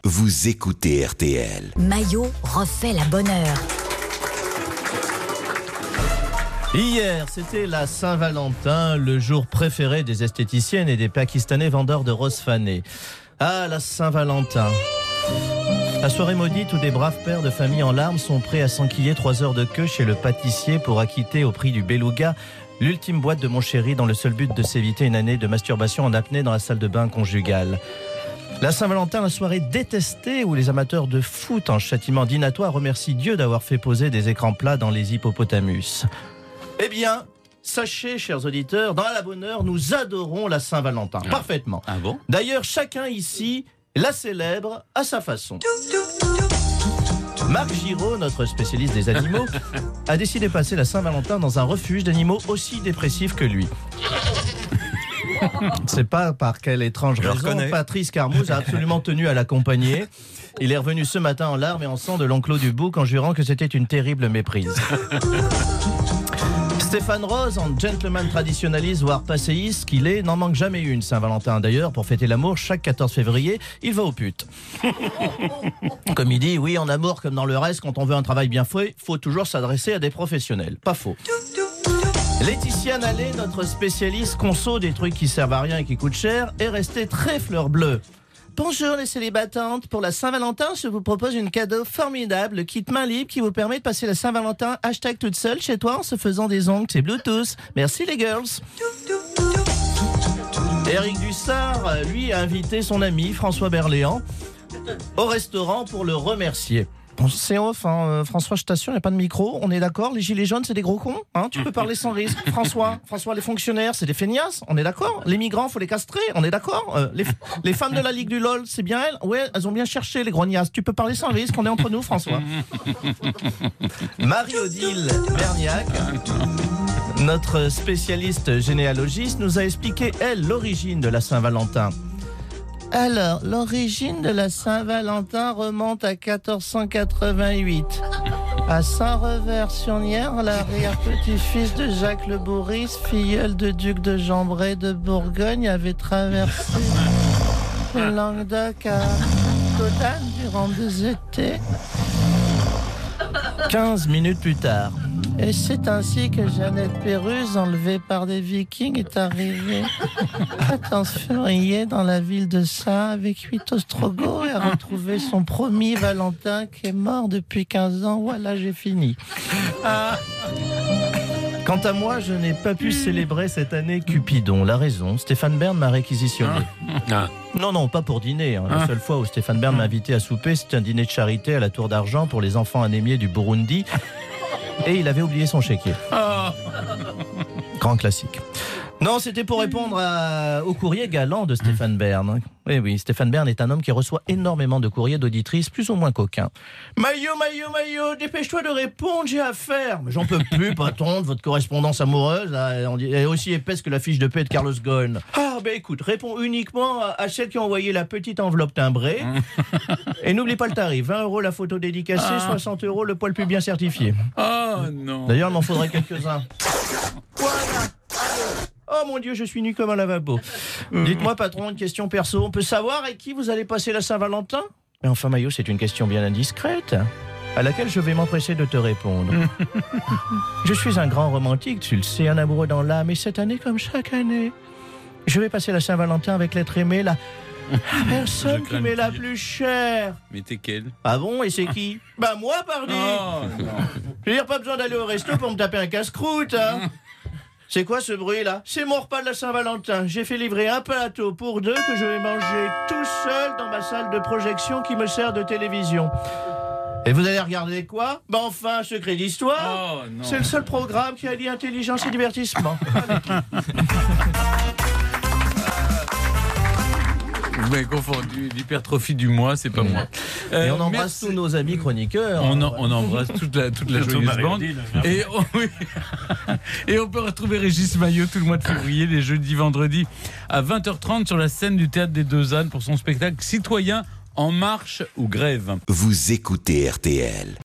Vous écoutez RTL. Maillot refait la bonne heure. Hier, c'était la Saint-Valentin, le jour préféré des esthéticiennes et des Pakistanais vendeurs de roses fanées. Ah, la Saint-Valentin. La soirée maudite où des braves pères de famille en larmes sont prêts à s'enquiller 3 heures de queue chez le pâtissier pour acquitter au prix du beluga l'ultime boîte de mon chéri dans le seul but de s'éviter une année de masturbation en apnée dans la salle de bain conjugale. La Saint-Valentin, la soirée détestée où les amateurs de foot en châtiment dînatoire remercient Dieu d'avoir fait poser des écrans plats dans les hippopotamus. Eh bien, sachez, chers auditeurs, dans la bonne heure, nous adorons la Saint-Valentin. Parfaitement. Ah bon ? D'ailleurs, chacun ici la célèbre à sa façon. Marc Giraud, notre spécialiste des animaux, a décidé de passer la Saint-Valentin dans un refuge d'animaux aussi dépressifs que lui. C'est pas par quelle étrange raison Patrice Carmouze a absolument tenu à l'accompagner. Il est revenu ce matin en larmes et en sang de l'enclos du bouc en jurant que c'était une terrible méprise. Stéphane Rose, en gentleman traditionnaliste voire passéiste qu'il est, n'en manque jamais une Saint-Valentin. D'ailleurs, pour fêter l'amour, chaque 14 février, il va aux putes. Comme il dit, oui, en amour comme dans le reste, quand on veut un travail bien fait, faut toujours s'adresser à des professionnels. Pas faux. Laetitia Nallet, notre spécialiste conso des trucs qui servent à rien et qui coûtent cher, est restée très fleur bleue. Bonjour les célibatantes, pour la Saint-Valentin, je vous propose un cadeau formidable, le kit main libre qui vous permet de passer la Saint-Valentin #toute seule chez toi en se faisant des ongles, c'est Bluetooth. Merci les girls. Eric Dussard, lui, a invité son ami François Berléand au restaurant pour le remercier. Bon, c'est off, hein. François, je t'assure, il n'y a pas de micro, on est d'accord, les gilets jaunes, c'est des gros cons, hein. Tu peux parler sans risque. François, les fonctionnaires, c'est des feignasses, on est d'accord. Les migrants, faut les castrer, on est d'accord. Les femmes de la Ligue du LOL, c'est bien elles. Ouais, elles ont bien cherché, les grognasses. Tu peux parler sans risque, on est entre nous, François. Marie-Odile Berniac, notre spécialiste généalogiste, nous a expliqué, elle, l'origine de la Saint-Valentin. Alors, l'origine de la Saint-Valentin remonte à 1488. À Saint-Revers-sur-Nière, l'arrière-petit-fils de Jacques le Bourris, filleul de duc de Jambray de Bourgogne, avait traversé le Languedoc à Godane durant 2 étés. 15 minutes plus tard. Et c'est ainsi que Jeannette Péruse, enlevée par des Vikings, est arrivée à 14 février dans la ville de Saint avec 8 ostrogoths et a retrouvé son promis Valentin qui est mort depuis 15 ans. Voilà, j'ai fini. Quant à moi, je n'ai pas pu célébrer cette année Cupidon. La raison, Stéphane Bern m'a réquisitionné. Non, pas pour dîner. La seule fois où Stéphane Bern m'a invité à souper, c'était un dîner de charité à la Tour d'Argent pour les enfants anémiés du Burundi. Et il avait oublié son chéquier. Grand classique. Non, c'était pour répondre au courrier galant de Stéphane Bern. Oui, Stéphane Bern est un homme qui reçoit énormément de courriers d'auditrices plus ou moins coquins. Maillot, dépêche-toi de répondre, j'ai affaire. Mais j'en peux plus, patron, de votre correspondance amoureuse. Là, elle est aussi épaisse que la fiche de paie de Carlos Ghosn. Écoute, réponds uniquement à celles qui ont envoyé la petite enveloppe timbrée. Et n'oublie pas le tarif, 20 € la photo dédicacée, 60 € le poil pubien certifié. Non. D'ailleurs, il m'en faudrait quelques-uns. Voilà. Oh mon Dieu, je suis nu comme un lavabo. Dites-moi, patron, une question perso. On peut savoir avec qui vous allez passer la Saint-Valentin ? Mais enfin, Maillot, c'est une question bien indiscrète, à laquelle je vais m'empresser de te répondre. Je suis un grand romantique, tu le sais, un amoureux dans l'âme, et cette année, comme chaque année, je vais passer la Saint-Valentin avec l'être aimé, la personne qui m'est la plus chère. Mais t'es quelle ? Ah bon, et c'est qui ? Moi, pardi. Non. Je veux dire, pas besoin d'aller au resto pour me taper un casse-croûte, hein. C'est quoi ce bruit-là ? C'est mon repas de la Saint-Valentin. J'ai fait livrer un plateau pour 2 que je vais manger tout seul dans ma salle de projection qui me sert de télévision. Et vous allez regarder quoi ? Enfin, Secret d'Histoire. C'est le seul programme qui allie intelligence et divertissement. Vous m'avez confondu, l'hypertrophie du mois, c'est pas moi. Et on embrasse tous nos amis chroniqueurs. On embrasse toute la joyeuse bande. Et on peut retrouver Régis Maillot tout le mois de février, les jeudis, vendredis, à 20h30 sur la scène du Théâtre des Deux Ânes pour son spectacle Citoyens en marche ou grève. Vous écoutez RTL.